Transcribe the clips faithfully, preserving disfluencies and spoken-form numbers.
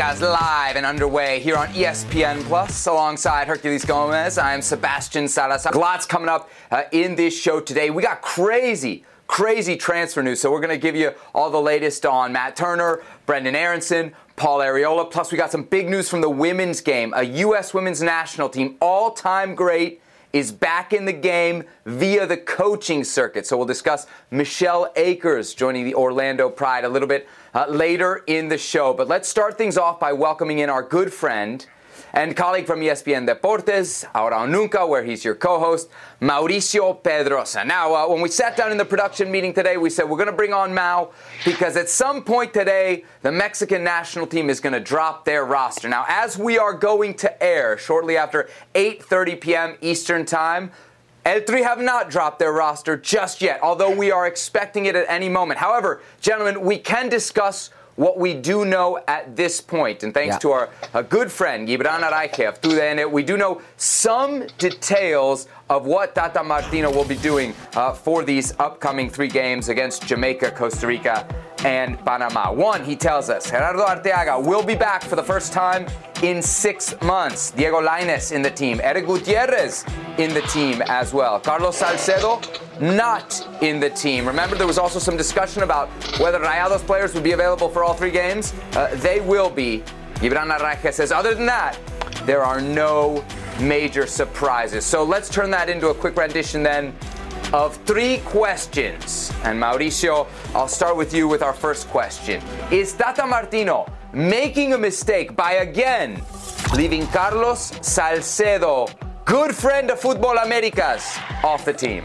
Americas live and underway here on E S P N Plus alongside Herculez Gomez. I'm Sebastian Salazar. Lots coming up uh, in this show today. We got crazy, crazy transfer news, so we're going to give you all the latest on Matt Turner, Brendan Aronson, Paul Arriola. Plus, we got some big news from the women's game. A U S women's national team, all-time great, is back in the game via the coaching circuit. So we'll discuss Michelle Akers joining the Orlando Pride a little bit uh, later in the show. But let's start things off by welcoming in our good friend and colleague from E S P N Deportes, Ahora o Nunca, where he's your co-host, Mauricio Pedrosa. Now, uh, when we sat down in the production meeting today, we said we're going to bring on Mau because at some point today, the Mexican national team is going to drop their roster. Now, as we are going to air shortly after eight thirty p.m. Eastern Time, El Tri have not dropped their roster just yet, although we are expecting it at any moment. However, gentlemen, we can discuss what we do know at this point, and thanks yeah. to our a good friend, Gibran Araiche of T U D N, we do know some details of what Tata Martino will be doing uh, for these upcoming three games against Jamaica, Costa Rica, and Panama. One, he tells us, Gerardo Arteaga will be back for the first time in six months. Diego Lainez in the team. Eric Gutierrez in the team as well. Carlos Salcedo not in the team. Remember, there was also some discussion about whether Rayados players would be available for all three games. Uh, they will be. Gibran Araiche says, other than that, there are no major surprises. So let's turn that into a quick rendition then of three questions. And Mauricio, I'll start with you with our first question. Is Tata Martino making a mistake by again leaving Carlos Salcedo, good friend of Futbol Americas, off the team?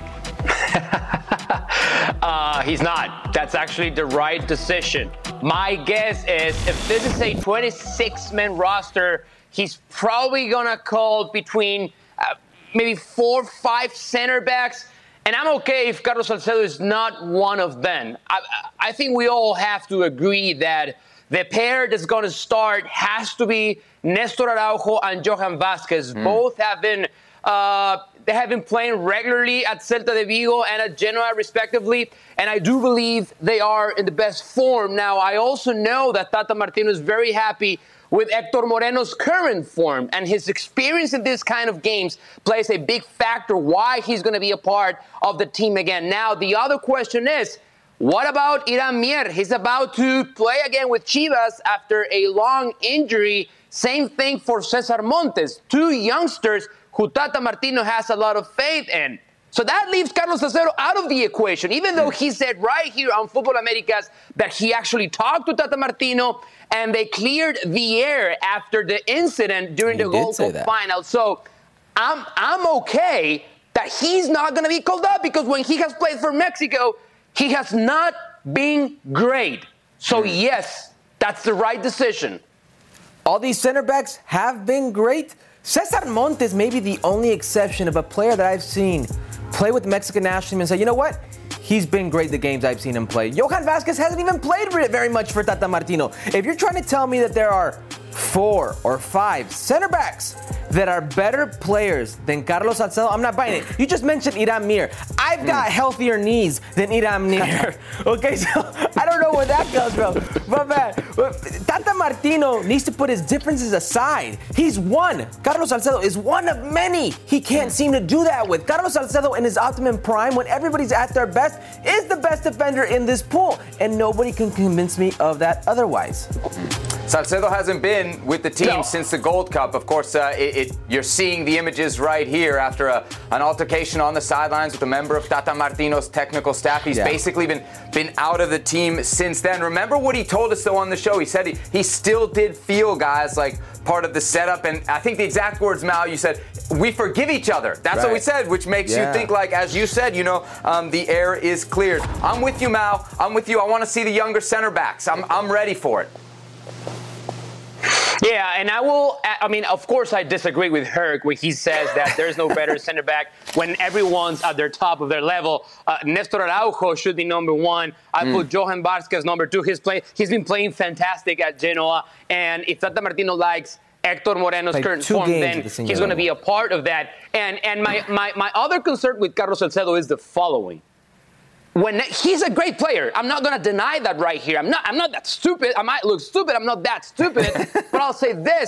uh, he's not. That's actually the right decision. My guess is if this is a twenty-six man roster, he's probably going to call between uh, maybe four, five center backs. And I'm okay if Carlos Salcedo is not one of them. I, I think we all have to agree that the pair that's going to start has to be Nestor Araujo and Johan Vázquez. Mm. Both have been uh, they have been playing regularly at Celta de Vigo and at Genoa, respectively. And I do believe they are in the best form. Now, I also know that Tata Martino is very happy with Hector Moreno's current form, and his experience in this kind of games plays a big factor why he's going to be a part of the team again. Now, the other question is, what about Iran Mier? He's about to play again with Chivas after a long injury. Same thing for Cesar Montes, two youngsters who Tata Martino has a lot of faith in. So that leaves Carlos Salcedo out of the equation, even though he said right here on Futbol Americas that he actually talked to Tata Martino and they cleared the air after the incident during he the Gold Cup final. So I'm I'm okay that he's not going to be called up because when he has played for Mexico, he has not been great. So yes, that's the right decision. All these center backs have been great. Cesar Montes may be the only exception of a player that I've seen play with the Mexican national team and say, you know what? He's been great the games I've seen him play. Johan Vázquez hasn't even played very much for Tata Martino. If you're trying to tell me that there are four or five center backs that are better players than Carlos Salcedo, I'm not buying it. You just mentioned Iran Mier. I've got mm. healthier knees than Iran Mier. Okay, so I don't know where that comes from. But man, Tata Martino needs to put his differences aside. He's one. Carlos Salcedo is one of many he can't seem to do that with. Carlos Salcedo in his optimum prime, when everybody's at their best, is the best defender in this pool. And nobody can convince me of that otherwise. Salcedo hasn't been with the team no. since the Gold Cup. Of course, uh, it, it, you're seeing the images right here after a, an altercation on the sidelines with a member of Tata Martino's technical staff. He's yeah. basically been, been out of the team since then. Remember what he told us, though, on the show? He said he, he still did feel guys like part of the setup. And I think the exact words, Mal, you said, we forgive each other. That's right. what we said, which makes yeah. you think like, as you said, you know, um, the air is cleared. I'm with you, Mal. I'm with you. I want to see the younger center backs. I'm, I'm ready for it. Yeah, and I will, I mean, of course I disagree with Herc when he says that there's no better center back when everyone's at their top of their level. Uh, Nestor Araujo should be number one. I mm. put Johan Vázquez number two. He's, play, he's been playing fantastic at Genoa. And if Tata Martino likes Hector Moreno's like current form, then he's going to be a part of that. And and my, my, my other concern with Carlos Salcedo is the following. when he's a great player. I'm not going to deny that right here. I'm not I'm not that stupid. I might look stupid. I'm not that stupid. But I'll say this.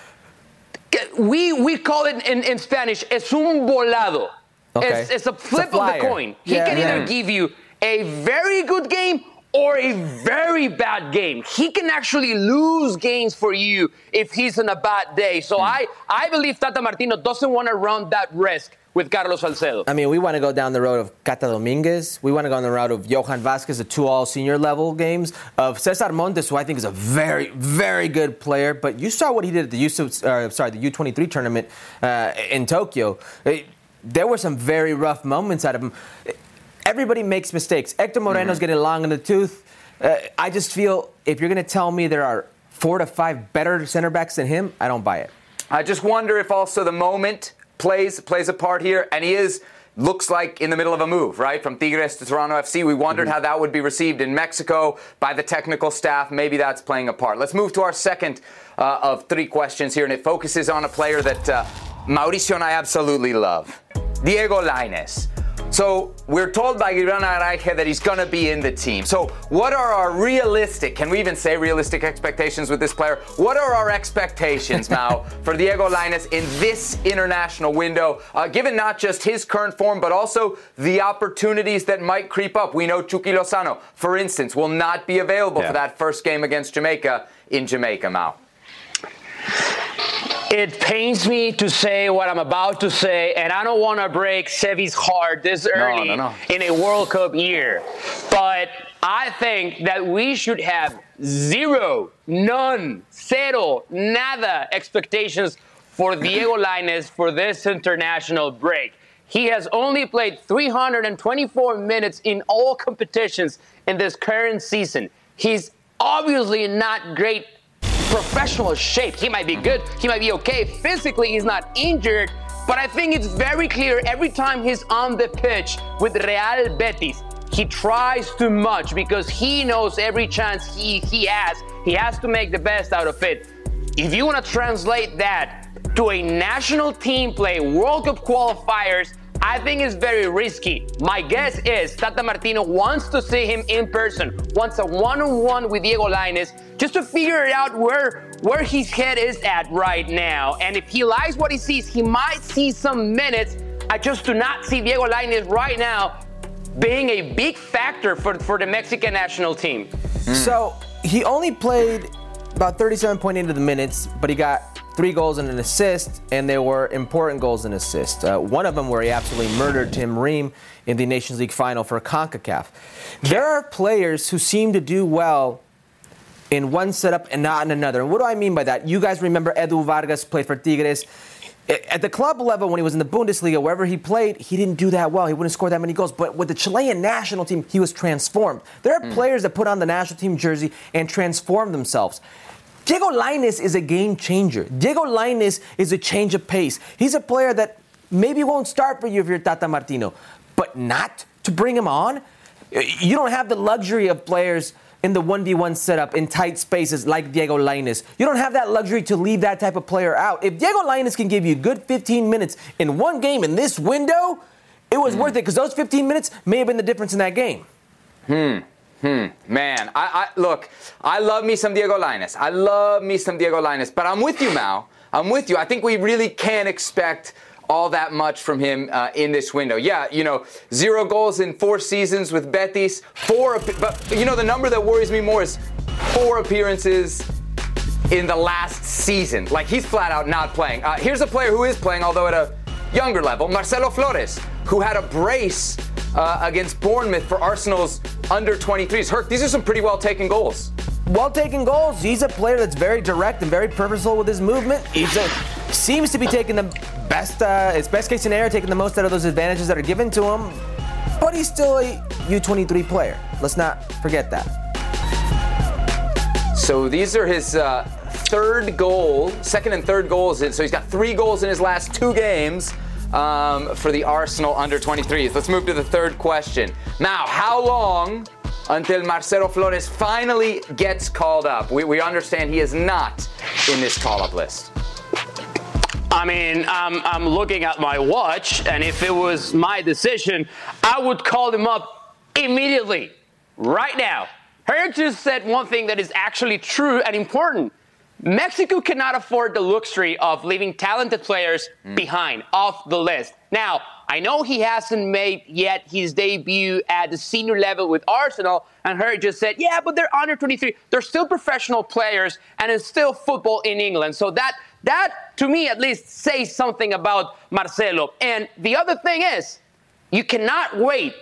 We we call it in, in Spanish, es un volado. Okay. It's, it's a flip it's a of the coin. He yeah, can yeah. either give you a very good game or a very bad game. He can actually lose games for you if he's in a bad day. So hmm. I, I believe Tata Martino doesn't want to run that risk with Carlos Salcedo. I mean, we want to go down the road of Cata Dominguez. We want to go on the route of Johan Vazquez, the two all-senior level games, of Cesar Montes, who I think is a very, very good player. But you saw what he did at the U, uh, sorry, the U twenty-three tournament uh, in Tokyo. It, there were some very rough moments out of him. Everybody makes mistakes. Hector Moreno's mm-hmm. getting long in the tooth. Uh, I just feel if you're going to tell me there are four to five better center backs than him, I don't buy it. I just wonder if also the moment plays plays a part here, and he is looks like in the middle of a move, right? From Tigres to Toronto F C. We wondered mm-hmm. how that would be received in Mexico by the technical staff. Maybe that's playing a part. Let's move to our second uh, of three questions here, and it focuses on a player that uh, Mauricio and I absolutely love, Diego Lainez. So we're told by Gibran Araiza that he's going to be in the team. So what are our realistic, can we even say realistic expectations with this player? What are our expectations, Mau, for Diego Lainez in this international window, uh, given not just his current form, but also the opportunities that might creep up? We know Chucky Lozano, for instance, will not be available yeah. for that first game against Jamaica in Jamaica, Mau. It pains me to say what I'm about to say, and I don't want to break Sevi's heart this early no, no, no. in a World Cup year. But I think that we should have zero, none, cero, nada expectations for Diego Lainez for this international break. He has only played three hundred twenty-four minutes in all competitions in this current season. He's obviously not great professional shape. He might be good, he might be okay. Physically, he's not injured, but I think it's very clear every time he's on the pitch with Real Betis, he tries too much because he knows every chance he, he has, he has to make the best out of it. If you want to translate that to a national team play, World Cup qualifiers, I think it's very risky. My guess is Tata Martino wants to see him in person, wants a one-on-one with Diego Lainez, just to figure out where, where his head is at right now. And if he likes what he sees, he might see some minutes. I just do not see Diego Lainez right now being a big factor for, for the Mexican national team. Mm. So he only played about thirty-seven point eight of the minutes, but he got three goals and an assist, and they were important goals and assists. Uh, one of them where he absolutely murdered Tim Ream in the Nations League final for CONCACAF. There are players who seem to do well in one setup and not in another. And what do I mean by that? You guys remember Edu Vargas played for Tigres. At the club level, when he was in the Bundesliga, wherever he played, he didn't do that well. He wouldn't score that many goals. But with the Chilean national team, he was transformed. There are mm. players that put on the national team jersey and transform themselves. Diego Lainez is a game changer. Diego Lainez is a change of pace. He's a player that maybe won't start for you if you're Tata Martino, but not to bring him on. You don't have the luxury of players in the one v one setup in tight spaces like Diego Lainez. You don't have that luxury to leave that type of player out. If Diego Lainez can give you a good fifteen minutes in one game in this window, it was mm. worth it because those fifteen minutes may have been the difference in that game. Hmm. Hmm, man, I, I look, I love me some Diego Lainez. I love me some Diego Lainez, but I'm with you, Mau. I'm with you. I think we really can't expect all that much from him uh, in this window. Yeah, you know, zero goals in four seasons with Betis. Four, but you know, the number that worries me more is four appearances in the last season. Like, he's flat out not playing. Uh, here's a player who is playing, although at a younger level, Marcelo Flores, who had a brace uh, against Bournemouth for Arsenal's under twenty-threes. Herc, these are some pretty well-taken goals. Well-taken goals. He's a player that's very direct and very purposeful with his movement. He seems to be taking the best, uh, his best case scenario, taking the most out of those advantages that are given to him. But he's still a U twenty-three player. Let's not forget that. So these are his uh, third goal, second and third goals. So he's got three goals in his last two games um, for the Arsenal under twenty-threes. Let's move to the third question. Now, how long until Marcelo Flores finally gets called up? We, we understand he is not in this call-up list. I mean, I'm, I'm looking at my watch, and if it was my decision, I would call him up immediately, right now. Herc just said one thing that is actually true and important. Mexico cannot afford the luxury of leaving talented players mm. behind, off the list. Now, I know he hasn't made yet his debut at the senior level with Arsenal, and Herc just said, yeah, but they're under twenty-three. They're still professional players, and it's still football in England. So that, that to me, at least, says something about Marcelo. And the other thing is, you cannot wait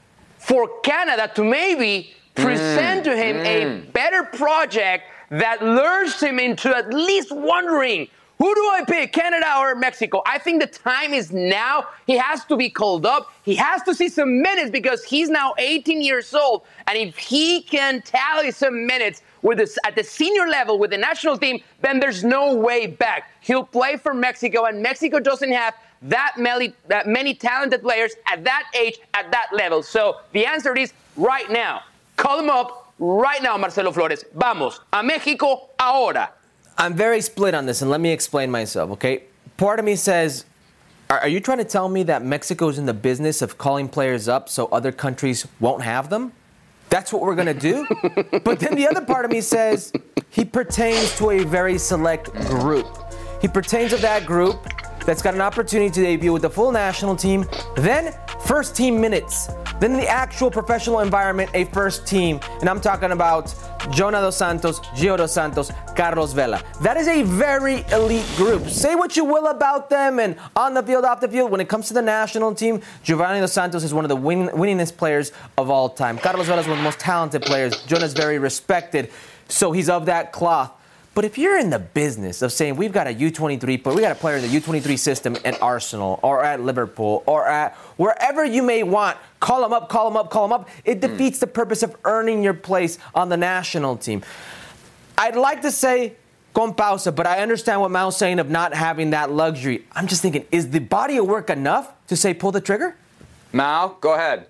for Canada to maybe present mm. to him mm. a better project that lures him into at least wondering, who do I pick, Canada or Mexico? I think the time is now. He has to be called up. He has to see some minutes because he's now eighteen years old. And if he can tally some minutes with this, at the senior level with the national team, then there's no way back. He'll play for Mexico, and Mexico doesn't have that many, that many talented players at that age, at that level. So the answer is right now. Call him up. Right now, Marcelo Flores. Vamos a México ahora. I'm very split on this, and let me explain myself, okay? Part of me says, are, are you trying to tell me that Mexico's in the business of calling players up so other countries won't have them? That's what we're going to do? But then the other part of me says, he pertains to a very select group. He pertains to that group that's got an opportunity to debut with the full national team, then first team minutes, then the actual professional environment, a first team. And I'm talking about Jonah Dos Santos, Gio Dos Santos, Carlos Vela. That is a very elite group. Say what you will about them and on the field, off the field. When it comes to the national team, Giovanni Dos Santos is one of the win- winningest players of all time. Carlos Vela is one of the most talented players. Jonah's very respected, so he's of that cloth. But if you're in the business of saying we've got a U twenty-three, but we got a player in the U twenty-three system at Arsenal or at Liverpool or at wherever you may want, call them up, call them up, call them up, it defeats mm. the purpose of earning your place on the national team. I'd like to say con pausa, but I understand what Mao's saying of not having that luxury. I'm just thinking, is the body of work enough to say pull the trigger? Mao, go ahead.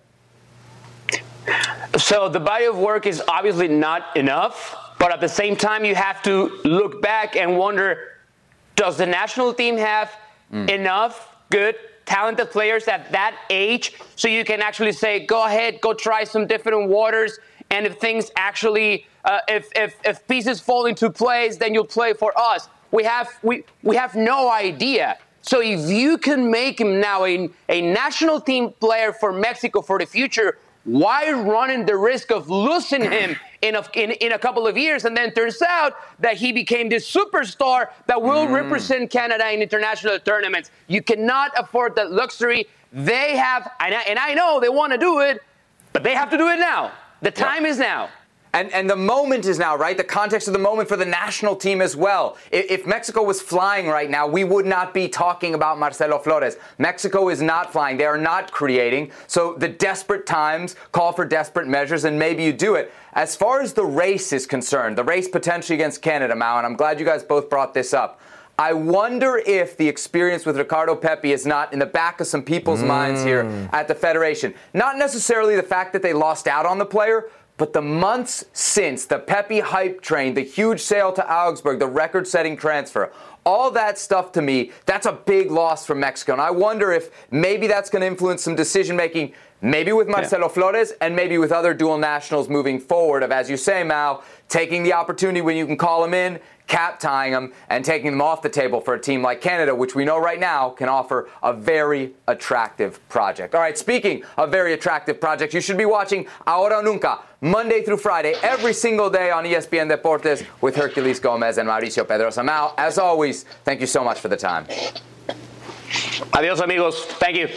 So the body of work is obviously not enough. But at the same time, you have to look back and wonder, does the national team have mm. enough good, talented players at that age so you can actually say, go ahead, go try some different waters, and if things actually, uh, if, if if pieces fall into place, then you'll play for us. We have we we have no idea. So if you can make him now a, a national team player for Mexico for the future, why running the risk of losing him in a, in, in a couple of years? And then turns out that he became this superstar that will mm. represent Canada in international tournaments. You cannot afford that luxury. They have, and I, and I know they want to do it, but they have to do it now. The time yeah. is now. And and the moment is now, right? The context of the moment for the national team as well. If, if Mexico was flying right now, we would not be talking about Marcelo Flores. Mexico is not flying. They are not creating. So the desperate times call for desperate measures, and maybe you do it. As far as the race is concerned, the race potentially against Canada, Mao, and I'm glad you guys both brought this up. I wonder if the experience with Ricardo Pepi is not in the back of some people's mm. minds here at the Federation. Not necessarily the fact that they lost out on the player, but the months since, the Pepi hype train, the huge sale to Augsburg, the record-setting transfer, all that stuff to me, that's a big loss for Mexico. And I wonder if maybe that's going to influence some decision-making, maybe with Marcelo yeah. Flores and maybe with other dual nationals moving forward of, as you say, Mao, taking the opportunity when you can call them in, cap tying them, and taking them off the table for a team like Canada, which we know right now can offer a very attractive project. All right, speaking of very attractive projects, you should be watching Ahora o Nunca, Monday through Friday, every single day on E S P N Deportes with Herculez Gomez and Mauricio Pedrosa. Mao, as always, thank you so much for the time. Adios, amigos. Thank you.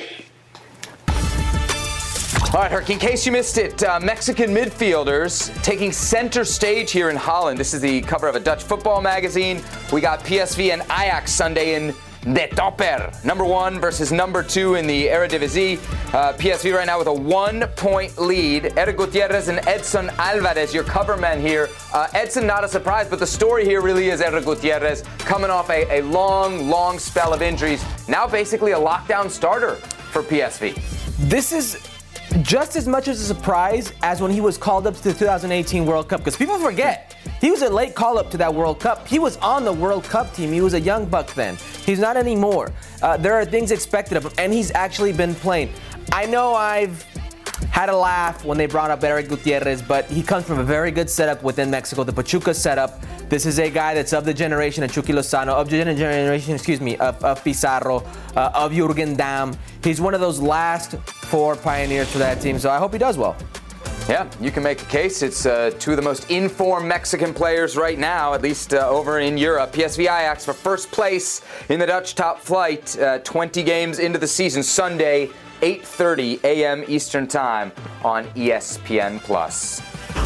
All right, Herc, in case you missed it, uh, Mexican midfielders taking center stage here in Holland. This is the cover of a Dutch football magazine. We got P S V and Ajax Sunday in De Topper. Number one versus number two in the Eredivisie. Uh, P S V right now with a one-point lead. Eric Gutierrez and Edson Alvarez, your cover men here. Uh, Edson, not a surprise, but the story here really is Eric Gutierrez coming off a, a long, long spell of injuries. Now basically a lockdown starter for P S V. This is just as much as a surprise as when he was called up to the two thousand eighteen World Cup, because people forget he was a late call-up to that World Cup. He was on the World Cup team. He was a young buck then. He's not anymore. Uh, there are things expected of him, and he's actually been playing. I know I've had a laugh when they brought up Eric Gutierrez, but he comes from a very good setup within Mexico, the Pachuca setup. This is a guy that's of the generation of Chucky Lozano, of the generation, excuse me, of, of Pizarro, uh, of Jürgen Damm. He's one of those last four pioneers for that team, so I hope he does well. Yeah, you can make a case. It's uh, two of the most informed Mexican players right now, at least uh, over in Europe. P S V Ajax for first place in the Dutch top flight, uh, twenty games into the season, Sunday, eight thirty a.m. Eastern Time on E S P N plus.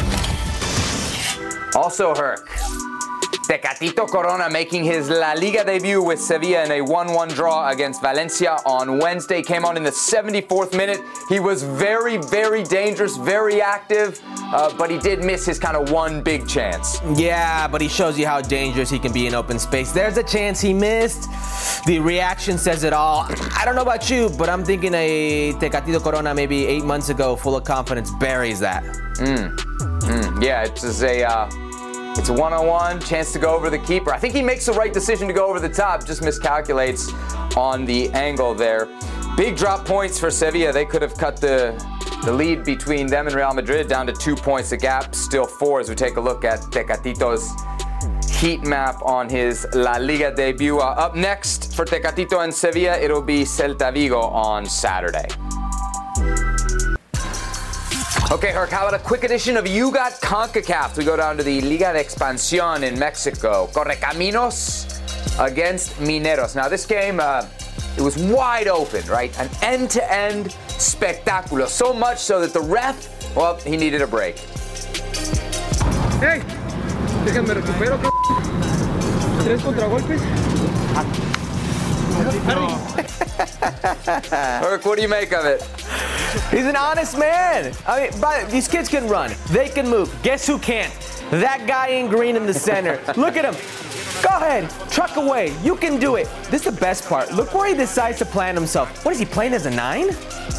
Also, Herc, Tecatito Corona making his La Liga debut with Sevilla in a one one draw against Valencia on Wednesday. Came on in the seventy-fourth minute. He was very, very dangerous, very active, uh, but he did miss his kind of one big chance. Yeah, but he shows you how dangerous he can be in open space. There's a chance he missed. The reaction says it all. I don't know about you, but I'm thinking a Tecatito Corona maybe eight months ago, full of confidence, buries that. Mm. Mm. Yeah, it's a... Uh, It's a one-on-one, chance to go over the keeper. I think he makes the right decision to go over the top, just miscalculates on the angle there. Big drop points for Sevilla. They could have cut the, the lead between them and Real Madrid down to two points. The gap still four as we take a look at Tecatito's heat map on his La Liga debut. Uh, up next for Tecatito and Sevilla, it'll be Celta Vigo on Saturday. Okay, Herc, how about a quick edition of You Got CONCACAF? We go down to the Liga de Expansión in Mexico. Correcaminos against Mineros. Now, this game, uh, it was wide open, right? An end-to-end spectacular. So much so that the ref, well, he needed a break. Hey, déjenme recupero, c***. Tres contragolpes. Herc, what do you make of it? He's an honest man. I mean, but these kids can run. They can move. Guess who can't? That guy in green in the center. Look at him. Go ahead. Truck away. You can do it. This is the best part. Look where he decides to plant himself. What is he playing as a nine?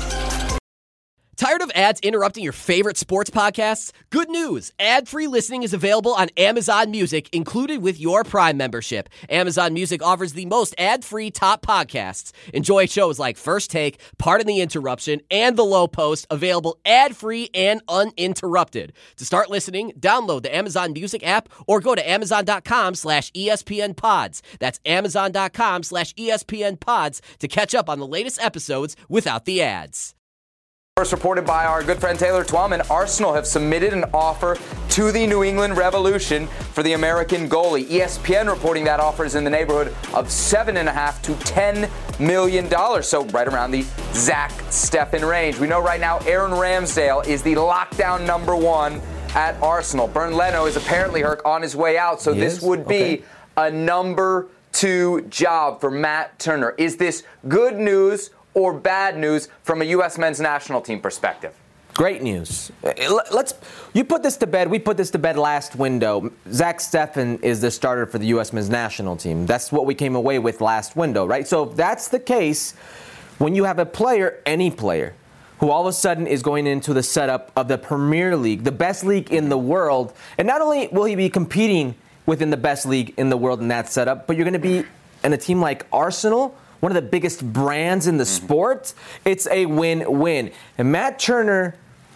Tired of ads interrupting your favorite sports podcasts? Good news! Ad-free listening is available on Amazon Music, included with your Prime membership. Amazon Music offers the most ad-free top podcasts. Enjoy shows like First Take, Pardon the Interruption, and The Low Post, available ad-free and uninterrupted. To start listening, download the Amazon Music app or go to amazon.com slash ESPN pods. That's amazon.com slash ESPN pods to catch up on the latest episodes without the ads. First reported by our good friend Taylor Twellman, Arsenal have submitted an offer to the New England Revolution for the American goalie. E S P N reporting that offer is in the neighborhood of seven and a half to ten million dollars, so right around the Zach Steffen range. We know right now Aaron Ramsdale is the lockdown number one at Arsenal. Bernd Leno is apparently Herc on his way out, so he this is? would be okay. a number two job for Matt Turner. Is this good news or bad news from a U S men's national team perspective? Great news. Let's. You put this to bed. We put this to bed last window. Zach Steffen is the starter for the U S men's national team. That's what we came away with last window, right? So if that's the case, when you have a player, any player, who all of a sudden is going into the setup of the Premier League, the best league in the world, and not only will he be competing within the best league in the world in that setup, but you're going to be in a team like Arsenal, one of the biggest brands in the mm-hmm. sport. It's a win-win. And Matt Turner,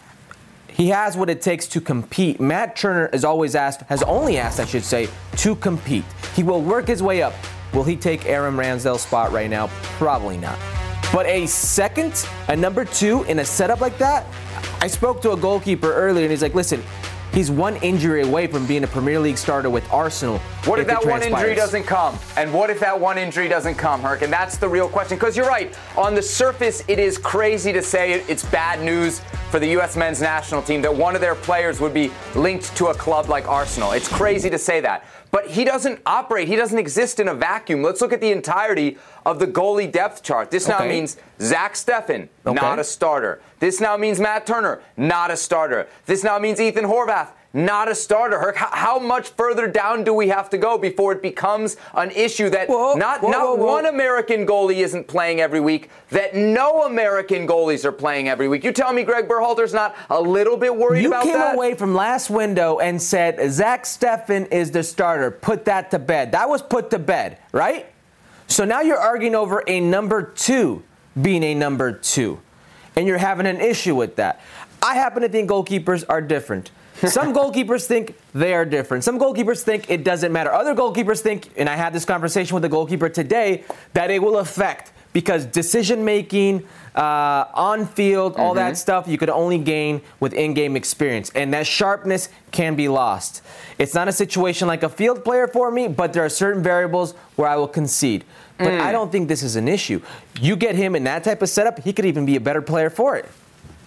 he has what it takes to compete. Matt Turner is always asked, has only asked, I should say, to compete. He will work his way up. Will he take Aaron Ramsdale's spot right now? Probably not. But a second, a number two in a setup like that, I spoke to a goalkeeper earlier, and he's like, listen, he's one injury away from being a Premier League starter with Arsenal. What if, if that one transpires. injury doesn't come? And what if that one injury doesn't come, Herc? And that's the real question. Because you're right. On the surface, it is crazy to say it's bad news for the U S men's national team that one of their players would be linked to a club like Arsenal. It's crazy to say that. But he doesn't operate. He doesn't exist in a vacuum. Let's look at the entirety of the goalie depth chart. This now okay. means Zach Steffen, okay. not a starter. This now means Matt Turner, not a starter. This now means Ethan Horvath, not a starter. Herc, how, how much further down do we have to go before it becomes an issue that whoa, not, whoa, not whoa, whoa. one American goalie isn't playing every week, that no American goalies are playing every week? You tell me Greg Berhalter's not a little bit worried you about that? You came away from last window and said Zach Steffen is the starter. Put that to bed. That was put to bed, right? So now you're arguing over a number two being a number two. and you're having an issue with that. I happen to think goalkeepers are different. Some goalkeepers think they are different. Some goalkeepers think it doesn't matter. Other goalkeepers think, and I had this conversation with the goalkeeper today, that it will affect because decision-making, uh, on-field, mm-hmm. all that stuff, you could only gain with in-game experience. And that sharpness can be lost. It's not a situation like a field player for me, but there are certain variables where I will concede. But mm. I don't think this is an issue. You get him in that type of setup, he could even be a better player for it.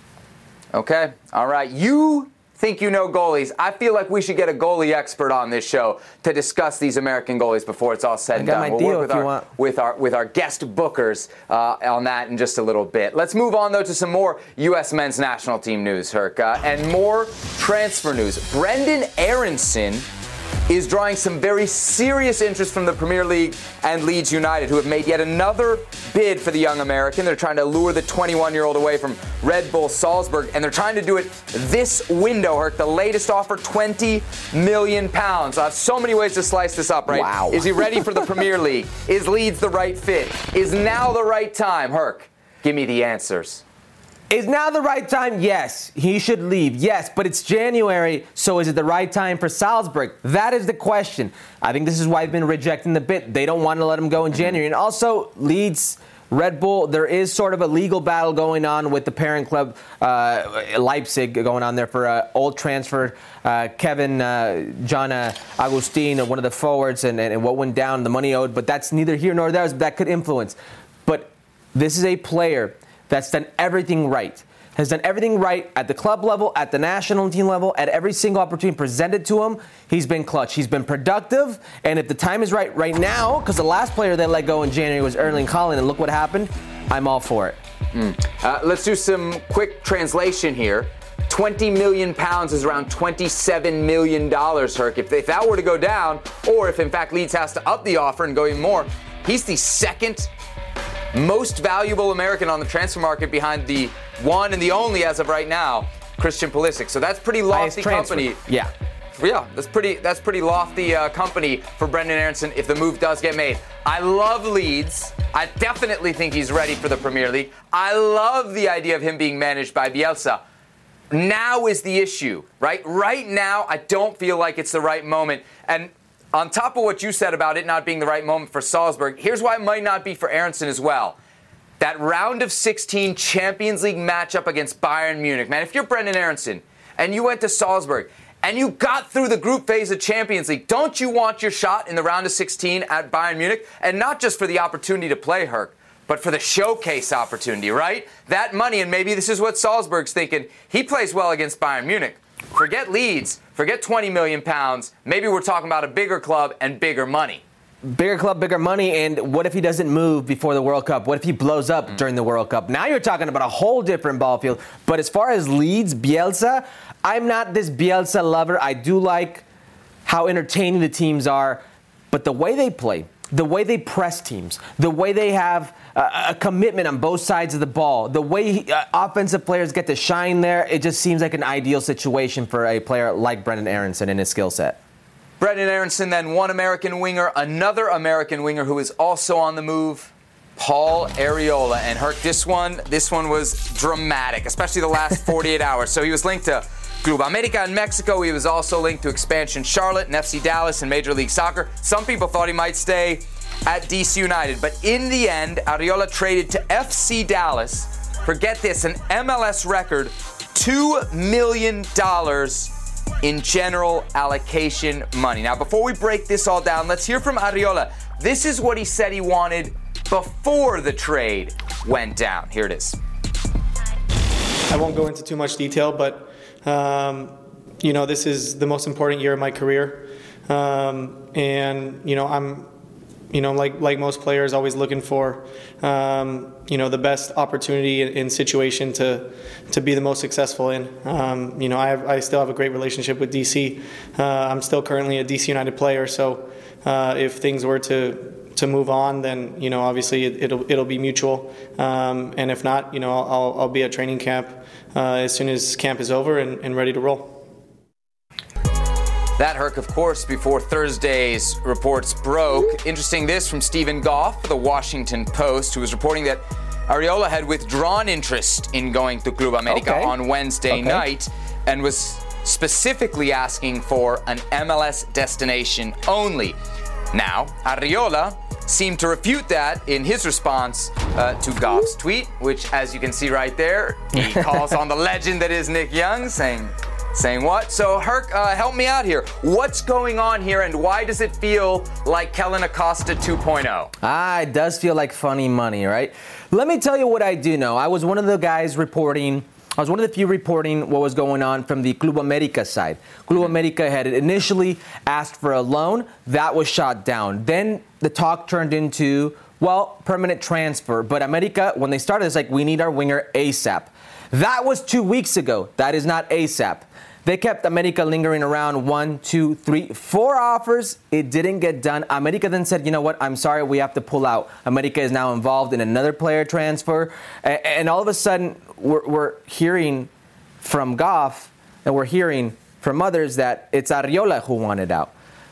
Okay. All right. You think you know goalies. I feel like we should get a goalie expert on this show to discuss these American goalies before it's all said and done. We'll work with our, with our with our guest bookers uh, on that in just a little bit. Let's move on, though, to some more U S men's national team news, Herc, uh, and more transfer news. Brenden Aaronson is drawing some very serious interest from the Premier League and Leeds United, who have made yet another bid for the young American. They're trying to lure the twenty-one-year-old away from Red Bull Salzburg, and they're trying to do it this window, Herc. The latest offer, twenty million pounds. I have so many ways to slice this up, right? Wow. Is he ready for the Premier League? Is Leeds the right fit? Is now the right time? Herc, give me the answers. Is now the right time? Yes. He should leave. Yes. But it's January, so is it the right time for Salzburg? That is the question. I think this is why I've been rejecting the bid. They don't want to let him go in January. And also, Leeds, Red Bull, there is sort of a legal battle going on with the parent club, uh, Leipzig, going on there for uh, old transfer. Uh, Kevin, uh, John uh, Agustin, one of the forwards, and, and what went down, the money owed. But that's neither here nor there. That could influence. But this is a player that's done everything right, has done everything right at the club level, at the national team level, at every single opportunity presented to him. He's been clutch. He's been productive. And if the time is right right now, because the last player they let go in January was Erling Haaland, and look what happened, I'm all for it. Mm. Uh, let's do some quick translation here. twenty million pounds is around twenty-seven million dollars, Herc. If, if that were to go down, or if in fact Leeds has to up the offer and go even more, he's the second most valuable American on the transfer market behind the one and the only as of right now, Christian Pulisic. So that's pretty lofty company. Yeah. Yeah, that's pretty that's pretty lofty uh, company for Brenden Aaronson if the move does get made. I love Leeds. I definitely think he's ready for the Premier League. I love the idea of him being managed by Bielsa. Now is the issue, right? Right now, I don't feel like it's the right moment. And on top of what you said about it not being the right moment for Salzburg, here's why it might not be for Aaronson as well. That round of sixteen Champions League matchup against Bayern Munich. Man, if you're Brenden Aaronson and you went to Salzburg and you got through the group phase of Champions League, don't you want your shot in the round of sixteen at Bayern Munich? And not just for the opportunity to play, Herc, but for the showcase opportunity, right? That money, and maybe this is what Salzburg's thinking, he plays well against Bayern Munich. Forget Leeds, forget twenty million pounds. Maybe we're talking about a bigger club and bigger money. Bigger club, bigger money, and what if he doesn't move before the World Cup? What if he blows up mm. during the World Cup? Now you're talking about a whole different ball field. But as far as Leeds, Bielsa, I'm not this Bielsa lover. I do like how entertaining the teams are, but the way they play, the way they press teams, the way they have a, a commitment on both sides of the ball, the way uh, offensive players get to shine there, it just seems like an ideal situation for a player like Brenden Aaronson and his skill set. Brenden Aaronson, then one American winger, another American winger who is also on the move, Paul Arriola. And Herc, this one, this one was dramatic, especially the last forty-eight hours. So he was linked to Club America in Mexico. He was also linked to Expansion Charlotte and F C Dallas in Major League Soccer. Some people thought he might stay at D C United, but in the end, Arriola traded to F C Dallas for, get this, an M L S record, two million dollars in general allocation money. Now, before we break this all down, let's hear from Arriola. This is what he said he wanted before the trade went down. Here it is. I won't go into too much detail, but um, you know, this is the most important year of my career, um, and you know, I'm, you know, like like most players, always looking for, um, you know, the best opportunity in, in situation to to be the most successful in. Um, you know, I have, I still have a great relationship with D C. Uh, I'm still currently a D C United player, so uh, if things were to to move on, then you know, obviously it, it'll it'll be mutual. Um, and if not, you know, I'll I'll be at training camp uh, as soon as camp is over and, and ready to roll. That, Herc, of course, before Thursday's reports broke. Interesting this from Stephen Goff of the Washington Post, who was reporting that Arriola had withdrawn interest in going to Club America Okay. on Wednesday Okay. night and was specifically asking for an M L S destination only. Now, Arriola seemed to refute that in his response uh, to Goff's tweet, which, as you can see right there, he calls on the legend that is Nick Young, saying, saying what? So, Herc, uh, help me out here. What's going on here, and why does it feel like Kellyn Acosta two point oh? Ah, it does feel like funny money, right? Let me tell you what I do know. I was one of the guys reporting, I was one of the few reporting what was going on from the Club America side. Club America had initially asked for a loan. That was shot down. Then the talk turned into, well, permanent transfer. But America, when they started, it's like, we need our winger ASAP. That was two weeks ago. That is not ASAP. They kept America lingering around one, two, three, four offers. It didn't get done. America then said, you know what, I'm sorry, we have to pull out. America is now involved in another player transfer. And all of a sudden, we're, we're hearing from Goff, and we're hearing from others that it's Arriola who wanted out.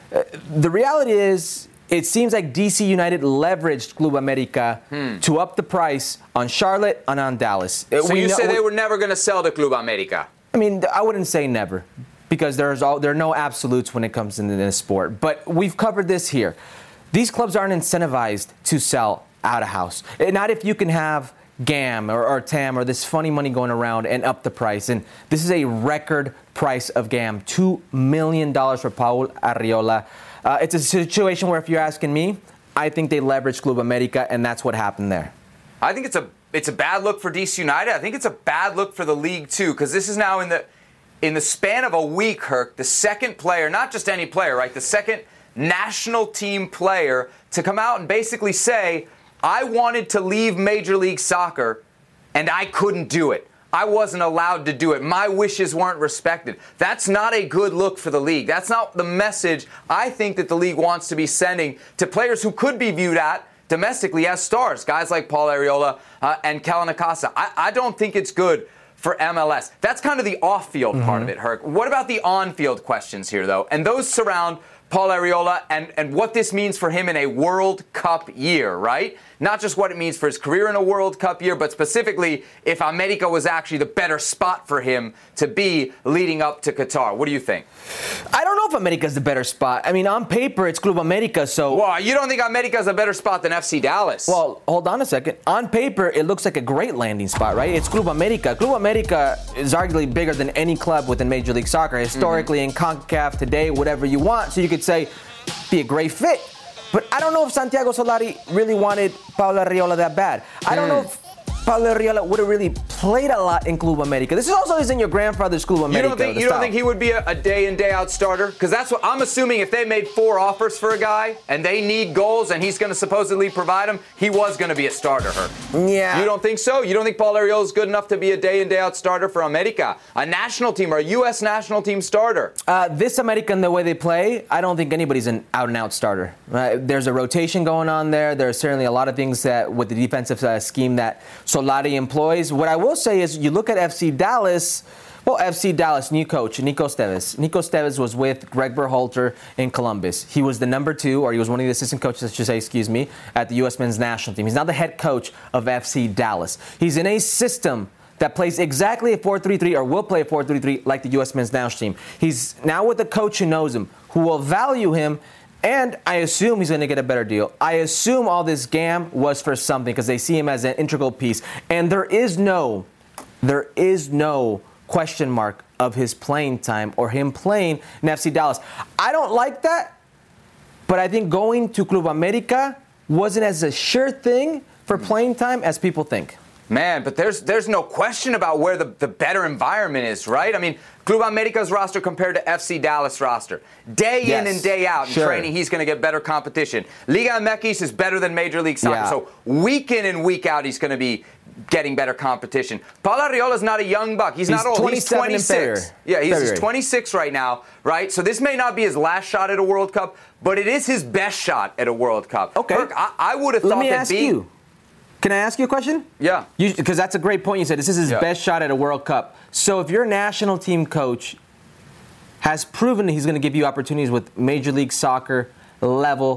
The reality is, it seems like D C United leveraged Club America hmm. to up the price on Charlotte and on Dallas. So we you know, say they were never going to sell to Club America? I mean, I wouldn't say never, because there's all, there are no absolutes when it comes into this sport. But we've covered this here. These clubs aren't incentivized to sell out of house. Not if you can have G A M or, or T A M or this funny money going around and up the price. And this is a record price of G A M, two million dollars for Paul Arriola. Uh, it's a situation where, if you're asking me, I think they leveraged Club America, and that's what happened there. I think it's a it's a bad look for D C United. I think it's a bad look for the league too, because this is now in the in the span of a week, Herc, the second player, not just any player, right? The second national team player to come out and basically say, I wanted to leave Major League Soccer and I couldn't do it. I wasn't allowed to do it. My wishes weren't respected. That's not a good look for the league. That's not the message I think that the league wants to be sending to players who could be viewed at domestically as stars, guys like Paul Arriola uh, and Kellyn Acosta. I, I don't think it's good for M L S. That's kind of the off-field mm-hmm. part of it, Herc. What about the on-field questions here, though? And those surround Paul Arriola and, and what this means for him in a World Cup year, right? Not just what it means for his career in a World Cup year, but specifically if America was actually the better spot for him to be leading up to Qatar. What do you think? I don't know if America's the better spot. I mean, on paper, it's Club America, so... Well, you don't think America's a better spot than F C Dallas? Well, hold on a second. On paper, it looks like a great landing spot, right? It's Club America. Club America is arguably bigger than any club within Major League Soccer. Historically, mm-hmm. in CONCACAF, today, whatever you want. So you could say, be a great fit. But I don't know if Santiago Solari really wanted Paulo Arriola that bad. I don't mm. know if Paulo Arriola would have really played a lot in Club America. This is also isn't your grandfather's Club America. You don't think, you don't think he would be a, a day in, day out starter? Because that's what I'm assuming. If they made four offers for a guy and they need goals and he's going to supposedly provide them, he was going to be a starter. Her. Yeah. You don't think so? You don't think Paul Arriola is good enough to be a day in, day out starter for America, a national team or a U S national team starter? Uh, this American, the way they play, I don't think anybody's an out and out starter. Uh, there's a rotation going on there. There's certainly a lot of things that with the defensive uh, scheme that Solari employs. What I will say is, you look at F C Dallas. Well, F C Dallas, new coach, Nico Esteves. Nico Esteves was with Greg Berhalter in Columbus. He was the number two, or he was one of the assistant coaches, I should say, excuse me, at the U S men's national team. He's now the head coach of F C Dallas. He's in a system that plays exactly a four three three, or will play a four three three like the U S men's national team. He's now with a coach who knows him, who will value him, and I assume he's going to get a better deal. I assume all this G A M was for something, because they see him as an integral piece. And there is no, there is no question mark of his playing time or him playing in F C Dallas. I don't like that, but I think going to Club America wasn't as a sure thing for playing time as people think. Man, but there's there's no question about where the, the better environment is, right? I mean, Club America's roster compared to F C Dallas roster. Day yes, in and day out in sure. training, he's going to get better competition. Liga M X is better than Major League Soccer. Yeah. So week in and week out, he's going to be getting better competition. Paul Arriola's not a young buck. He's, he's not old. He's twenty-six. Yeah, he's, he's twenty-six right now, right? So this may not be his last shot at a World Cup, but it is his best shot at a World Cup. Okay. Kirk, I, I would have thought Let me that ask being, you. Can I ask you a question? Yeah. Because that's a great point you said. This is his yeah. best shot at a World Cup. So if your national team coach has proven that he's going to give you opportunities with Major League Soccer level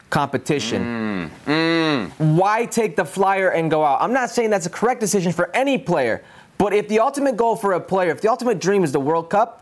competition. Mm, mm. Why take the flyer and go out? I'm not saying that's a correct decision for any player, but if the ultimate goal for a player, if the ultimate dream is the World Cup,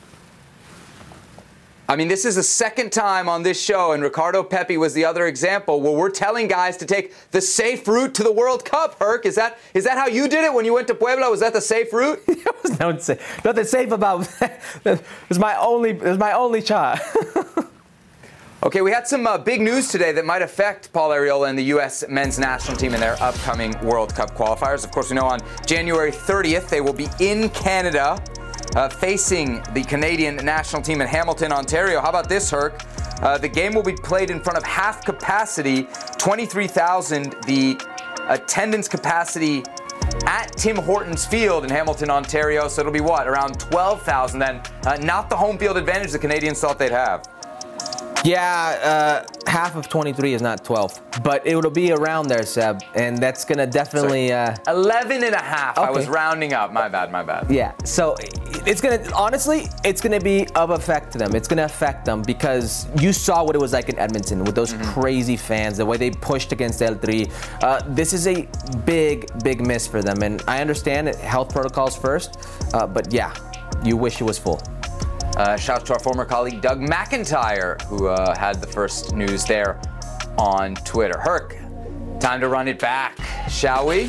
I mean, this is the second time on this show, and Ricardo Pepi was the other example, where we're telling guys to take the safe route to the World Cup, Herc. Is that is that how you did it when you went to Puebla? Was that the safe route? There was no safe, nothing safe about that. It was my only, it was my only shot. Okay, we had some uh, big news today that might affect Paul Arriola and the U S men's national team in their upcoming World Cup qualifiers. Of course, we know on January thirtieth, they will be in Canada, Uh, facing the Canadian national team in Hamilton, Ontario. How about this, Herc? Uh, the game will be played in front of half capacity, twenty-three thousand, the attendance capacity at Tim Hortons Field in Hamilton, Ontario. So it'll be what, around twelve thousand then? Uh, not the home field advantage the Canadians thought they'd have. Yeah, uh, half of twenty-three is not twelve, but it will be around there, Seb, and that's going to definitely... Uh, eleven and a half. Okay. I was rounding up. My bad, my bad. Yeah, so it's going to, honestly, it's going to be of effect to them. It's going to affect them because you saw what it was like in Edmonton with those mm-hmm. crazy fans, the way they pushed against El Tri. Uh, this is a big, big miss for them, and I understand it, health protocols first, uh, but yeah, you wish it was full. Uh, shout out to our former colleague Doug McIntyre, who uh, had the first news there on Twitter. Herc, time to run it back, shall we?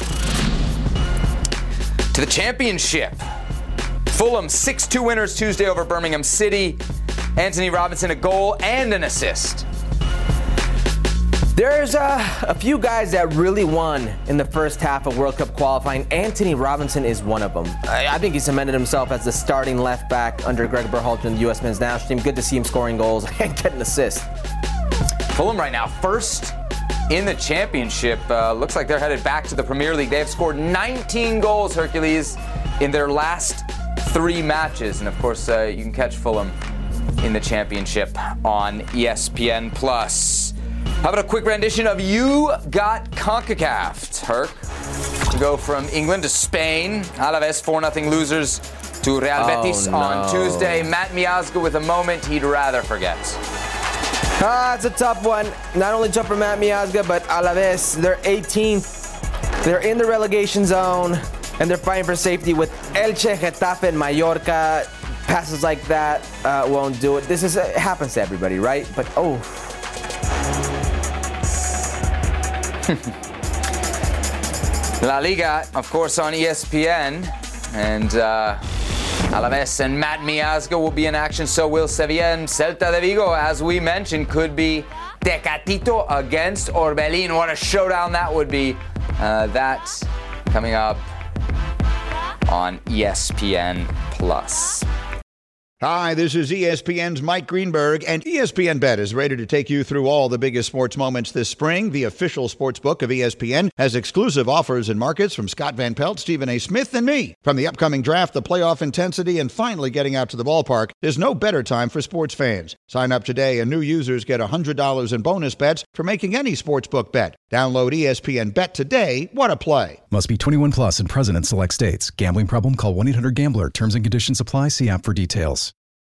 To the championship. Fulham six two winners Tuesday over Birmingham City. Anthony Robinson a goal and an assist. There's uh, a few guys that really won in the first half of World Cup qualifying. Anthony Robinson is one of them. I, I think he cemented himself as the starting left back under Greg Berhalter in the U S men's national team. Good to see him scoring goals and getting assists. Fulham right now first in the championship. Uh, looks like they're headed back to the Premier League. They have scored nineteen goals, Hercules, in their last three matches. And of course, uh, you can catch Fulham in the championship on E S P N Plus. How about a quick rendition of You Got CONCACAF, Herc? To go from England to Spain. Alaves four nothing losers to Real Betis oh, no. on Tuesday. Matt Miazga with a moment he'd rather forget. Ah, it's a tough one. Not only jumper Matt Miazga, but Alaves, they're eighteenth. They're in the relegation zone, and they're fighting for safety with Elche, Getafe, and Mallorca. Passes like that uh, won't do it. This is it happens to everybody, right? But, oh... La Liga, of course, on E S P N. And uh, Alaves and Matt Miazga will be in action. So will Sevilla and Celta de Vigo, as we mentioned, could be Tecatito against Orbelín. What a showdown that would be. Uh, that's coming up on E S P N Plus. Hi, this is E S P N's Mike Greenberg, and E S P N Bet is ready to take you through all the biggest sports moments this spring. The official sports book of E S P N has exclusive offers and markets from Scott Van Pelt, Stephen A. Smith, and me. From the upcoming draft, the playoff intensity, and finally getting out to the ballpark, there's no better time for sports fans. Sign up today, and new users get one hundred dollars in bonus bets for making any sportsbook bet. Download E S P N Bet today. What a play. Must be twenty-one plus and present in select states. Gambling problem? Call one eight hundred gambler. Terms and conditions apply. See app for details.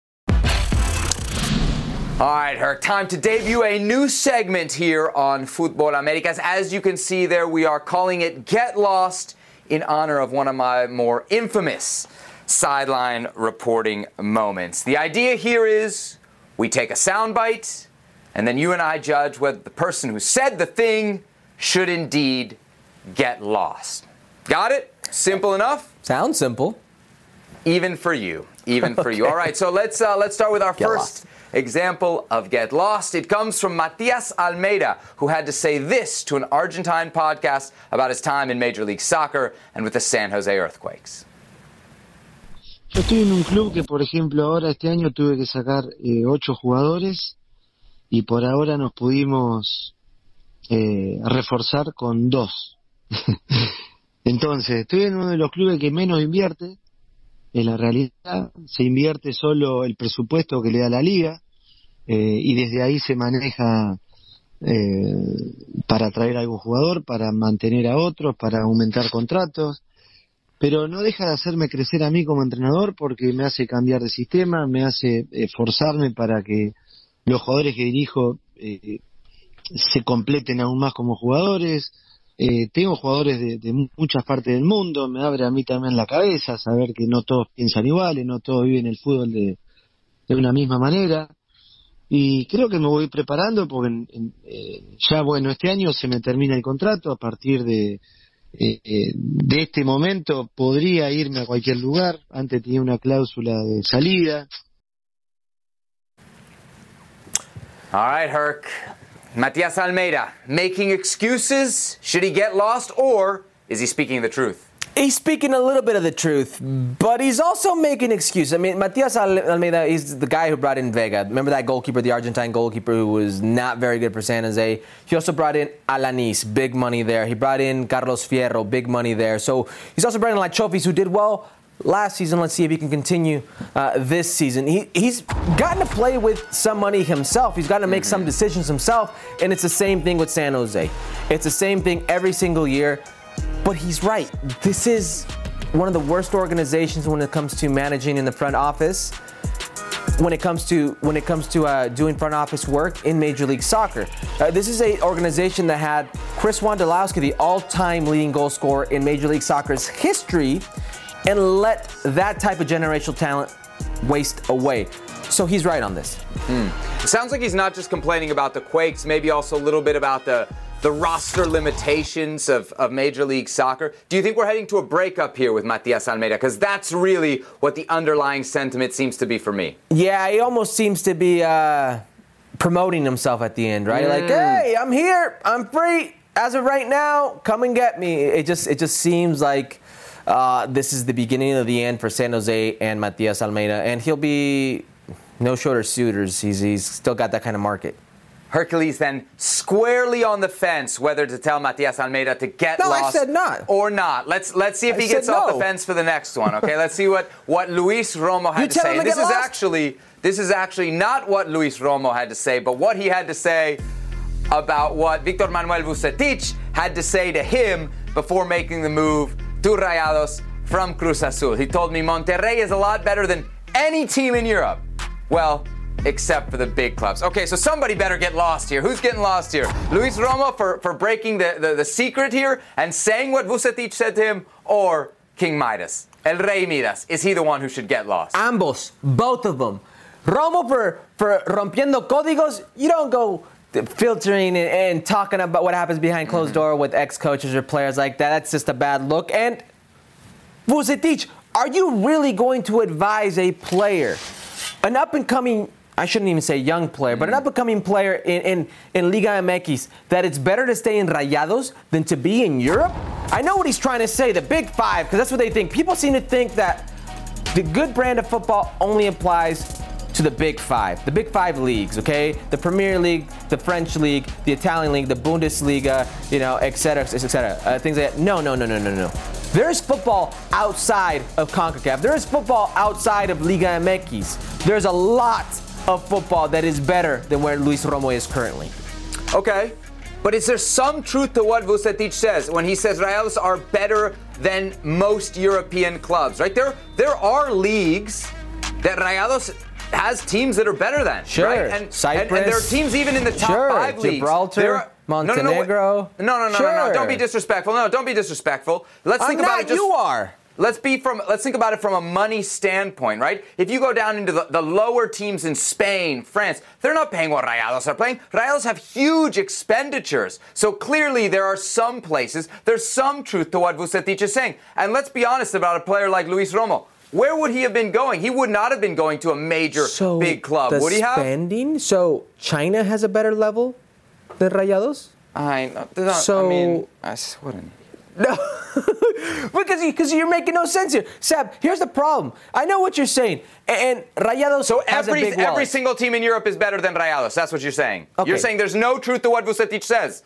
All right, Herc, time to debut a new segment here on Futbol Americas. As you can see there, we are calling it Get Lost in honor of one of my more infamous sideline reporting moments. The idea here is we take a soundbite, and then you and I judge whether the person who said the thing should indeed get lost. Got it? Simple enough? Sounds simple. Even for you. Even for okay. you. All right, so let's uh, let's start with our get first lost. example of Get Lost. It comes from Matias Almeida, who had to say this to an Argentine podcast about his time in Major League Soccer and with the San Jose Earthquakes. Yo estoy en un club que, por ejemplo, ahora este año tuve que sacar eh, ocho jugadores y por ahora nos pudimos eh, reforzar con dos. Entonces, estoy en uno de los clubes que menos invierte. En la realidad se invierte solo el presupuesto que le da la liga eh, y desde ahí se maneja eh, para traer a algún jugador, para mantener a otros, para aumentar contratos, pero no deja de hacerme crecer a mí como entrenador porque me hace cambiar de sistema, me hace eh, forzarme para que los jugadores que dirijo eh, se completen aún más como jugadores. Eh, tengo jugadores de, de muchas partes del mundo, me abre a mí también la cabeza saber que no todos piensan iguales, no todos viven el fútbol de, de una misma manera. Y creo que me voy preparando porque en, en, eh, ya, bueno, este año se me termina el contrato. A partir de, eh, eh, de este momento podría irme a cualquier lugar. Antes tenía una cláusula de salida. All right, Herc. Matias Almeida, making excuses? Should he get lost, or is he speaking the truth? He's speaking a little bit of the truth, but he's also making excuses. I mean, Matias Almeida is the guy who brought in Vega. Remember that goalkeeper, the Argentine goalkeeper who was not very good for San Jose? He also brought in Alanis, big money there. He brought in Carlos Fierro, big money there. So he's also brought in like Chofis, who did well last season. Let's see if he can continue uh, this season. He, he's gotten to play with some money himself. He's gotten to make some decisions himself, and it's the same thing with San Jose. It's the same thing every single year. But he's right. This is one of the worst organizations when it comes to managing in the front office. When it comes to when it comes to uh, doing front office work in Major League Soccer, uh, this is an organization that had Chris Wondolowski, the all-time leading goal scorer in Major League Soccer's history, and let that type of generational talent waste away. So he's right on this. Hmm. It sounds like he's not just complaining about the Quakes, maybe also a little bit about the the roster limitations of, of Major League Soccer. Do you think we're heading to a breakup here with Matias Almeida? Because that's really what the underlying sentiment seems to be for me. Yeah, he almost seems to be uh, promoting himself at the end, right? Mm. Like, hey, I'm here, I'm free. As of right now, come and get me. It just it just seems like uh, this is the beginning of the end for San Jose and Matias Almeida, and he'll be no shorter suitors. He's he's still got that kind of market. Hercules then squarely on the fence whether to tell Matias Almeida to get no, lost I said not. or not. Let's let's see if I he gets no. off the fence for the next one. Okay, let's see what, what Luis Romo had you to say. Him to this get is lost? actually this is actually not what Luis Romo had to say, but what he had to say about what Victor Manuel Vucetich had to say to him before making the move to Rayados from Cruz Azul. He told me Monterrey is a lot better than any team in Europe. Well, except for the big clubs. Okay, so somebody better get lost here. Who's getting lost here? Luis Romo for, for breaking the, the, the secret here and saying what Vucetich said to him, or King Midas? El Rey Midas. Is he the one who should get lost? Ambos. Both of them. Romo for, for rompiendo códigos. You don't go filtering and, and talking about what happens behind closed mm-hmm. door with ex-coaches or players like that. That's just a bad look. And Vucetich, are you really going to advise a player, an up-and-coming, I shouldn't even say young player, but an up-and-coming player in, in, in Liga M X, that it's better to stay in Rayados than to be in Europe? I know what he's trying to say, the Big Five, because that's what they think. People seem to think that the good brand of football only applies to the Big Five, the Big Five leagues, okay? The Premier League, the French League, the Italian League, the Bundesliga, you know, et cetera, et cetera, uh, things like that. No, no, no, no, no, no. There is football outside of CONCACAF. There is football outside of Liga M X. There's a lot of football that is better than where Luis Romo is currently. Okay, but is there some truth to what Vucetich says when he says Rayados are better than most European clubs, right? There, there are leagues that Rayados has teams that are better than, sure. right? And, Cyprus. And, and there are teams even in the top sure. five leagues. Gibraltar, are, Montenegro. No, no, no, no, sure. no, no, no. Don't be disrespectful. No, don't be disrespectful. Let's I'm think not, about it. Just, you are. Let's be from. Let's think about it from a money standpoint, right? If you go down into the, the lower teams in Spain, France, they're not paying what Rayados are paying. Rayados have huge expenditures. So clearly there are some places, there's some truth to what Vucetich is saying. And let's be honest about a player like Luis Romo. Where would he have been going? He would not have been going to a major so big club, the would he have? Spending? So China has a better level than Rayados? I know. So, I mean, I wouldn't. No, because you, because you're making no sense here, Sab. Here's the problem. I know what you're saying, and, and Rayados so has every a big every wallet. single team in Europe is better than Rayados. That's what you're saying. Okay. You're saying there's no truth to what Vucetich says.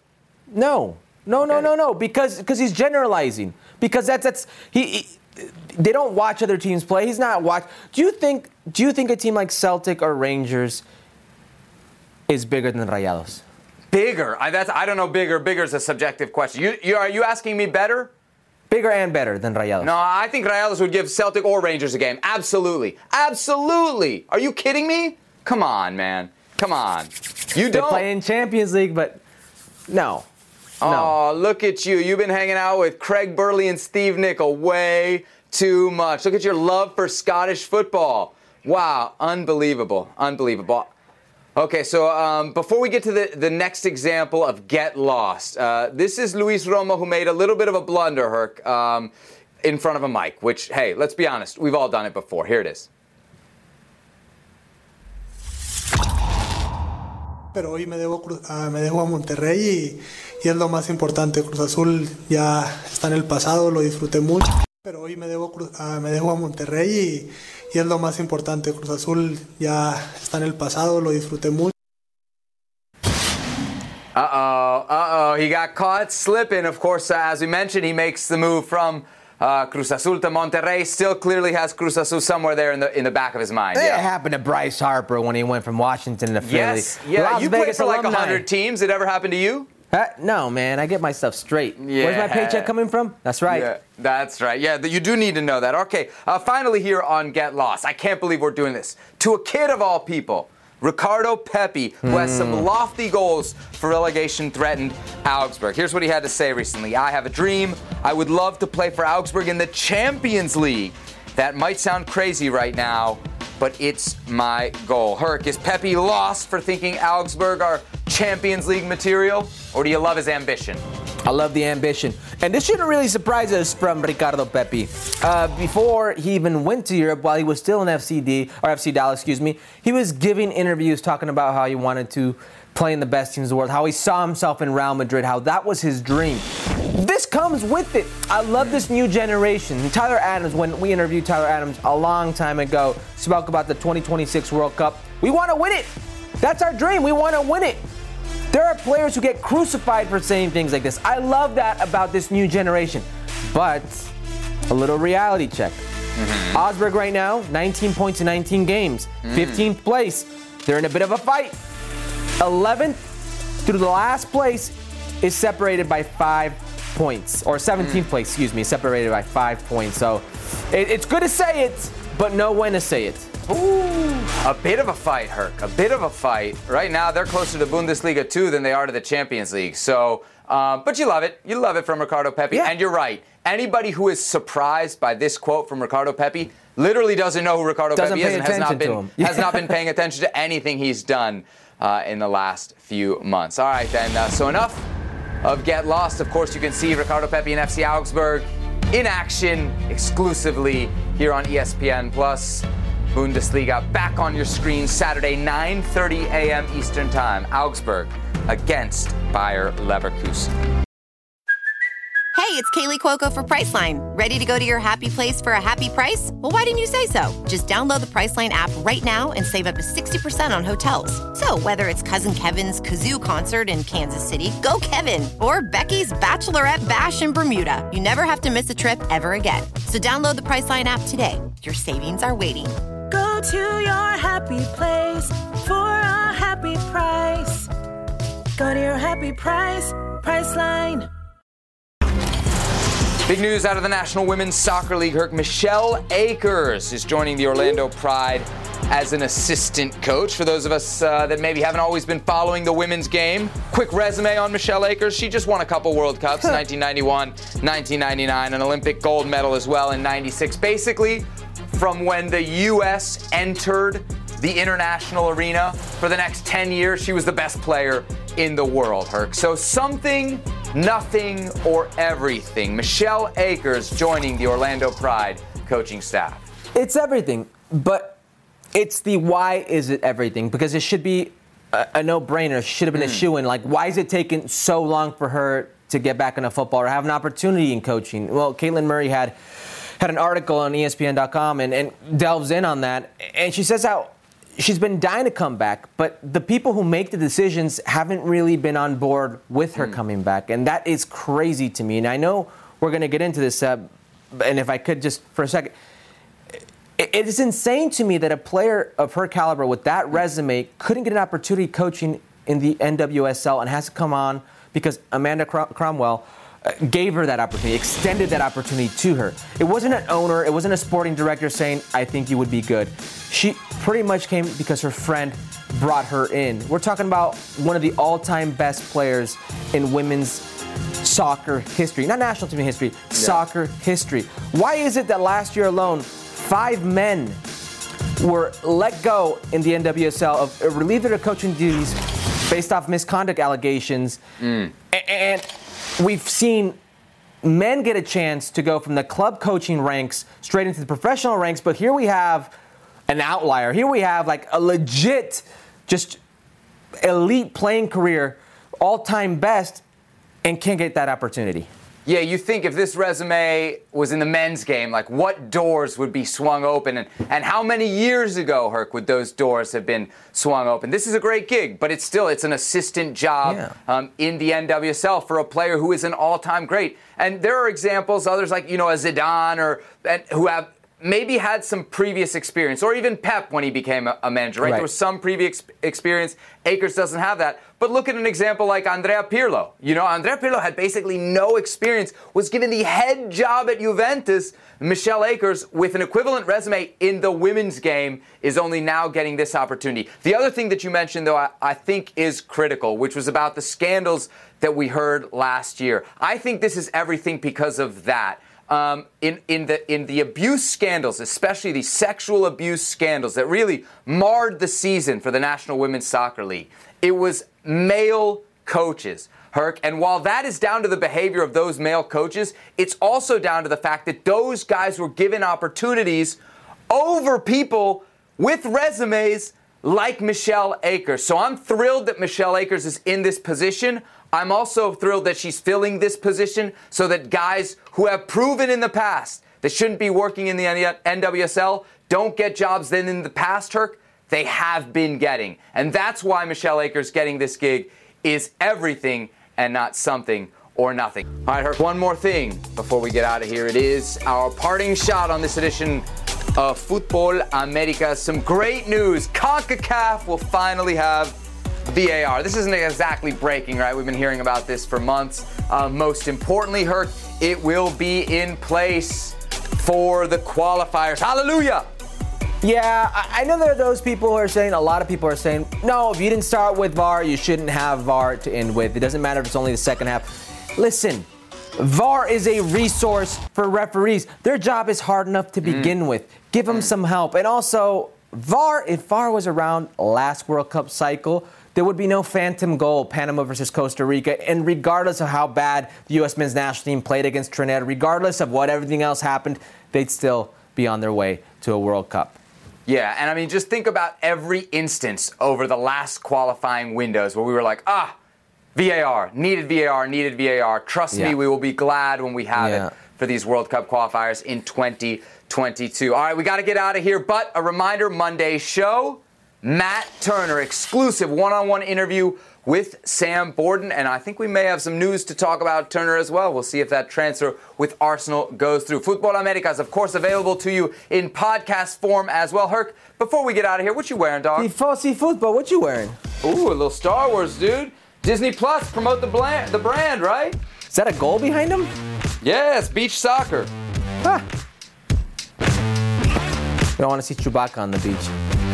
No, no, no, okay. no, no. Because because he's generalizing. Because that's that's he, he. They don't watch other teams play. He's not watch. Do you think? Do you think a team like Celtic or Rangers is bigger than Rayados? Bigger. I, that's, I don't know bigger. Bigger is a subjective question. You, you, are you asking me better? Bigger and better than Rayados. No, I think Rayados would give Celtic or Rangers a game. Absolutely. Absolutely. Are you kidding me? Come on, man. Come on. You They don't. play in Champions League, but No. Oh, look at you. You've been hanging out with Craig Burley and Steve Nicol way too much. Look at your love for Scottish football. Wow, unbelievable, unbelievable. Okay, so um, before we get to the, the next example of get lost, uh, this is Luis Romo, who made a little bit of a blunder, Herc, um, in front of a mic, which, hey, let's be honest, we've all done it before. Here it is. Pero hoy me debo, uh, me debo a Monterrey y, y es lo más importante. Cruz Azul ya está en el pasado, lo disfruté mucho. Pero hoy me debo, uh, me debo a Monterrey y, y es lo más importante. Cruz Azul ya está en el pasado, lo disfruté mucho. Uh-oh, uh-oh, he got caught slipping. Of course, uh, as we mentioned, he makes the move from uh, Cruz Azul to Monterrey. Still clearly has Cruz Azul somewhere there in the in the back of his mind. It Yeah. happened to Bryce Harper when he went from Washington to Philly. Yes, yeah, Las you played Vegas for like alumni. one hundred teams. Did it ever happen to you? Uh, no, man, I get my stuff straight. Yeah. Where's my paycheck coming from? That's right. Yeah, that's right. Yeah, you do need to know that. Okay, uh, finally here on Get Lost. I can't believe we're doing this. To a kid of all people, Ricardo Pepi, who has some lofty goals for relegation-threatened Augsburg. Here's what he had to say recently. I have a dream. I would love to play for Augsburg in the Champions League. That might sound crazy right now, but it's my goal. Herc, is Pepi lost for thinking Augsburg are Champions League material, or do you love his ambition? I love the ambition. And this shouldn't really surprise us from Ricardo Pepi. Uh, before he even went to Europe, while he was still in F C D, or F C Dallas, excuse me, he was giving interviews talking about how he wanted to play in the best teams in the world, how he saw himself in Real Madrid, how that was his dream. This comes with it. I love this new generation. Tyler Adams, when we interviewed Tyler Adams a long time ago, spoke about the twenty twenty-six World Cup. We want to win it. That's our dream. We want to win it. There are players who get crucified for saying things like this. I love that about this new generation. But a little reality check. Mm-hmm. Augsburg right now, nineteen points in nineteen games. Mm. fifteenth place. They're in a bit of a fight. eleventh through the last place is separated by five points. Or seventeenth mm. place, excuse me, separated by five points. So it, it's good to say it, but know when to say it. Ooh, a bit of a fight, Herc. A bit of a fight. Right now, they're closer to Bundesliga two than they are to the Champions League. So, um, but you love it. You love it from Ricardo Pepi. Yeah. And you're right. Anybody who is surprised by this quote from Ricardo Pepi literally doesn't know who Ricardo Doesn't Pepi pay is and has not attention to been him. has not been paying attention to anything he's done uh, in the last few months. All right, then. Uh, so enough of Get Lost. Of course, you can see Ricardo Pepi and F C Augsburg in action exclusively here on E S P N Plus. Bundesliga back on your screen Saturday, nine thirty a.m. Eastern Time. Augsburg against Bayer Leverkusen. Hey, it's Kaylee Cuoco for Priceline. Ready to go to your happy place for a happy price? Well, why didn't you say so? Just download the Priceline app right now and save up to sixty percent on hotels. So whether it's Cousin Kevin's Kazoo Concert in Kansas City, go Kevin, or Becky's Bachelorette Bash in Bermuda, you never have to miss a trip ever again. So download the Priceline app today. Your savings are waiting. Go to your happy place for a happy price. Go to your happy price, Priceline. Big news out of the National Women's Soccer League. Herc, Michelle Akers is joining the Orlando Pride as an assistant coach. For those of us uh, that maybe haven't always been following the women's game, quick resume on Michelle Akers. She just won a couple World Cups, nineteen ninety-one, nineteen ninety-nine, an Olympic gold medal as well in ninety-six. Basically, from when the U S entered the international arena for the next ten years, she was the best player in the world, Herc. So something, nothing, or everything. Michelle Akers joining the Orlando Pride coaching staff. It's everything, but it's the why is it everything? Because it should be a, a no-brainer. It should have been mm. a shoo-in. Like, why is it taking so long for her to get back into football or have an opportunity in coaching? Well, Caitlin Murray had had an article on E S P N dot com and, and delves in on that. And she says how she's been dying to come back, but the people who make the decisions haven't really been on board with her mm. coming back. And that is crazy to me. And I know we're going to get into this, uh, and if I could just for a second, it, it is insane to me that a player of her caliber with that resume couldn't get an opportunity coaching in the N W S L and has to come on because Amanda Crom- Cromwell gave her that opportunity, extended that opportunity to her. It wasn't an owner, it wasn't a sporting director saying, I think you would be good. She pretty much came because her friend brought her in. We're talking about one of the all-time best players in women's soccer history. Not national team history, yeah. soccer history. Why is it that last year alone, five men were let go in the N W S L, of uh, relieved of their coaching duties based off misconduct allegations? Mm. A- and we've seen men get a chance to go from the club coaching ranks straight into the professional ranks, but here we have an outlier. Here we have like a legit, just elite playing career, all-time best, and can't get that opportunity. Yeah, you think if this resume was in the men's game, like what doors would be swung open, and, and how many years ago, Herc, would those doors have been swung open? This is a great gig, but it's still, it's an assistant job yeah. um, in the N W S L for a player who is an all-time great. And there are examples, others like, you know, a Zidane, or and, who have maybe had some previous experience, or even Pep when he became a, a manager, right? right? There was some previous experience. Akers doesn't have that. But look at an example like Andrea Pirlo. You know, Andrea Pirlo had basically no experience, was given the head job at Juventus. Michelle Akers, with an equivalent resume in the women's game, is only now getting this opportunity. The other thing that you mentioned, though, I, I think is critical, which was about the scandals that we heard last year. I think this is everything because of that. Um, in, in the in the abuse scandals, especially the sexual abuse scandals that really marred the season for the National Women's Soccer League, it was male coaches, Herc. And while that is down to the behavior of those male coaches, it's also down to the fact that those guys were given opportunities over people with resumes like Michelle Akers. So I'm thrilled that Michelle Akers is in this position. I'm also thrilled that she's filling this position so that guys who have proven in the past that shouldn't be working in the N W S L don't get jobs then in the past, Herc, they have been getting. And that's why Michelle Akers getting this gig is everything and not something or nothing. All right, Herc, one more thing before we get out of here. It is our parting shot on this edition of Football America. Some great news. CONCACAF will finally have V A R. This isn't exactly breaking, right? We've been hearing about this for months. Uh, most importantly, Herc, it will be in place for the qualifiers. Hallelujah! Yeah, I know there are those people who are saying, a lot of people are saying, no, if you didn't start with V A R, you shouldn't have V A R to end with. It doesn't matter if it's only the second half. Listen, V A R is a resource for referees. Their job is hard enough to begin mm. with. Give them mm. some help. And also, V A R, if V A R was around last World Cup cycle, there would be no phantom goal, Panama versus Costa Rica. And regardless of how bad the U S men's national team played against Trinidad, regardless of what everything else happened, they'd still be on their way to a World Cup. Yeah, and I mean, just think about every instance over the last qualifying windows where we were like, ah, V A R, needed V A R, needed V A R. Trust yeah. me, we will be glad when we have yeah. it for these World Cup qualifiers in twenty twenty-two. All right, we got to get out of here, but a reminder, Monday's show, Matt Turner, exclusive one-on-one interview with Sam Borden, and I think we may have some news to talk about Turner as well. We'll see if that transfer with Arsenal goes through. Football America is, of course, available to you in podcast form as well. Herc, before we get out of here, what you wearing, dog? Tifosi Football, what you wearing? Ooh, a little Star Wars, dude. Disney Plus, promote the, bland, the brand, right? Is that a goal behind him? Yes, beach soccer. Huh. We don't want to see Chewbacca on the beach.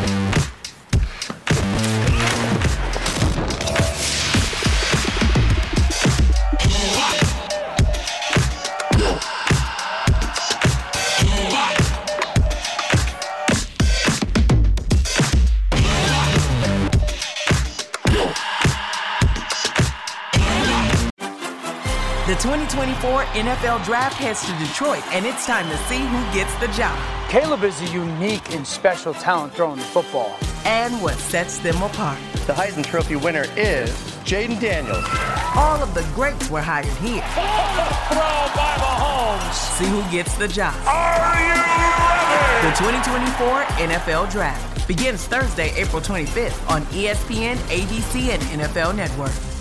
The twenty twenty-four N F L Draft heads to Detroit, and it's time to see who gets the job. Caleb is a unique and special talent throwing the football. And what sets them apart. The Heisman Trophy winner is Jaden Daniels. All of the greats were hired here. Throw by Mahomes. See who gets the job. Are you ready? The twenty twenty-four N F L Draft begins Thursday, April twenty-fifth on E S P N, A B C, and N F L Network.